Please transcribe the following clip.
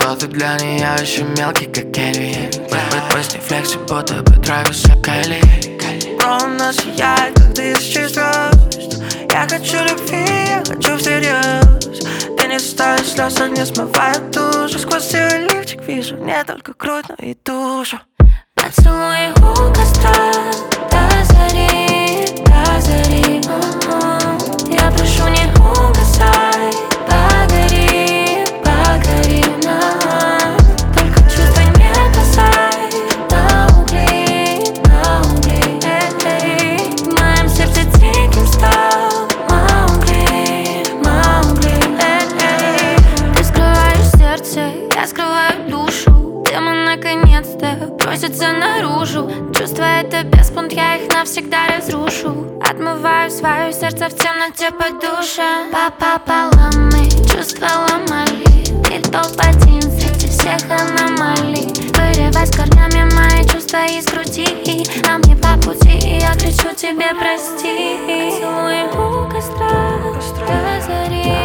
что ты для нее еще мелкий, как Кельвин. Пусть не флекси, будто бы Трэвис и Кайли. Ровно сияет, как тысячи звезд. Я хочу любви, я хочу всерьез. Ты не стоишь слез, не смывает душу. Сквозь сивый лифчик вижу не только грудь, но и душу. Поцелуй у костра до зари, до зари. Я прошу, не угасай, погори, погори нам. Только чувства не бросай на угли, на угли. В моем сердце диким стал Маугли, Маугли. Ты скрываешь сердце, я скрываю душу. Демон наконец-то просится наружу. Чувства — это беспонт, я их навсегда разрушу. Отмываю свое сердце в темноте под душем. Пополам чувства ломали. И топ-1 среди всех аномалий. Вырывай с корнями мои чувства из груди. Нам не по пути, и я кричу тебе прости. Поцелуй у костра до зари.